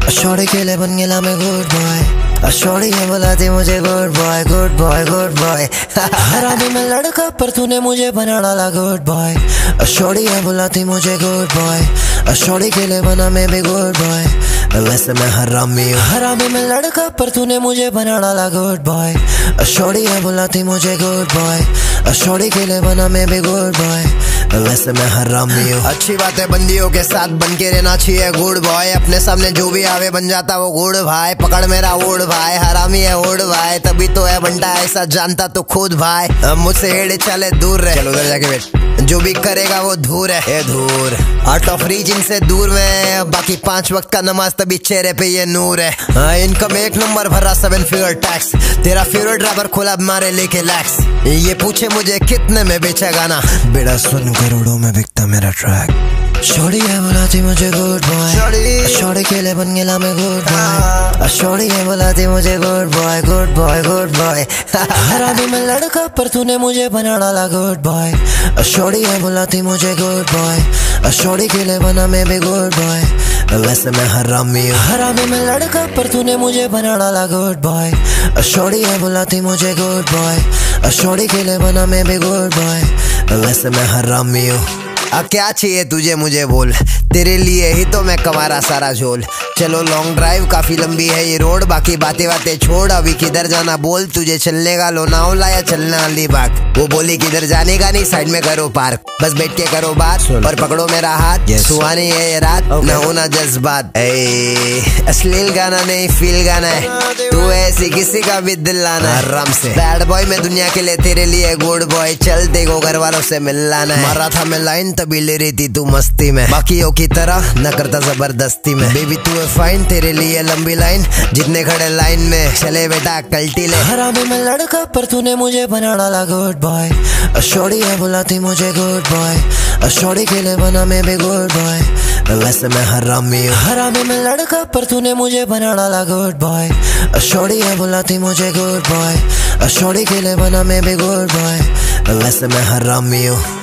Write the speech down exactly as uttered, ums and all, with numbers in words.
Shorty के लिए बन गया मैं गुड बॉय। शॉर्टी है बुलाती मुझे good boy good boy good boy. हरामी मैं लड़का पर तूने मुझे बना डाला गुड बॉय। शॉर्टी है बुलाती मुझे गुड बॉय। शॉर्टी के लिए बना मैं भी गुड बॉय। वैसे मैं हरामी हूँ। हरामी मैं लड़का पर तूने मुझे बना डाला गुड बॉय। शॉर्टी है बुलाती मुझे गुड बॉय। शॉर्टी के लिए बना मैं भी गुड बॉय। वैसे मैं हरामी हूँ। अच्छी बात है बंदियों के साथ बन के रहना चाहिए गुड बॉय। अपने सामने जो भी आवे बन जाता वो गुड भाई। पकड़ मेरा ओढ़ भाई, हरामी है ओढ़ भाई, तभी तो है बंटा ऐसा जानता तो खुद भाई। मुझसे हेड़े चले दूर रहे, चलो उधर जाके बैठ। जो भी करेगा वो धूर है, ए धूर। आउट ऑफ रीच इनसे दूर में, बाकी पांच वक्त का नमाज तभी चेहरे पे ये नूर है। हाँ, इनकम एक नंबर भरा सेवन फिगर टैक्स। तेरा फेवरेट ड्राइवर खोला मारे लेके लैक्स। ये पूछे मुझे कितने में बेचा गाना, बेड़ा सुन करोड़ों में बिकता मेरा ट्रैक। शॉर्टी है बुलाती मुझे गुड बॉय। शॉर्टी के लिए बन गया मैं गुड बॉय। शॉर्टी है बुलाती मुझे good boy good boy good boy. हरामी मैं लड़का पर तूने मुझे बना डाला गुड बॉय। शॉर्टी है बुलाती मुझे गुड बॉय। शॉर्टी के लिए बना मैं भी गुड बॉय। वैसे मैं हरामी हूँ। हरामी मैं लड़का पर तूने मुझे बना डाला गुड बॉय। शॉर्टी है बुलाती मुझे गुड बॉय। शॉर्टी के लिए बना मैं भी गुड बॉय। वैसे मैं हरामी हूँ। अब क्या चाहिए तुझे मुझे बोल, तेरे लिए ही तो मैं कमारा सारा झोल। चलो लॉन्ग ड्राइव काफी लंबी है ये रोड, बाकी बातें बातें छोड़, अभी किधर जाना बोल। तुझे चलने का लोनावला या चलना अलीबाग? वो बोली किधर जाने का नहीं, साइड में करो पार्क, बस बैठ के करो बात और पकड़ो मेरा हाथ। yes. सुहानी है ये रात, okay. न होना जज्बात। अश्लील गाना नहीं फील गाना है, तू ऐसी किसी का भी दिल लाना है आराम से। बैड बॉय मैं दुनिया के लिए, तेरे लिए गुड बॉय। चल देखो घर वालों से मिल लाना है। मारा था मैं लाइन तभी ले रही थी तू मस्ती में, बाकियों की तरह न करता जबरदस्ती में। बेबी तू है फाइन, तेरे लिए लंबी लाइन, जितने खड़े लाइन में चले बेटा कल्टी ले। हरामी मैं लड़का पर तूने मुझे बना डाला गुड बॉय। शॉर्टी है बुलाती मुझे गुड बॉय। शॉर्टी के लिए बना मैं भी गुड बॉय। वैसे मैं हरामी हूँ। हरामी मैं लड़का पर तूने मुझे बना डाला गुड बॉय। शॉर्टी है बुलाती मुझे गुड बॉय। शॉर्टी के लिए बना मैं भी गुड बॉय। वैसे मैं हरामी हूँ।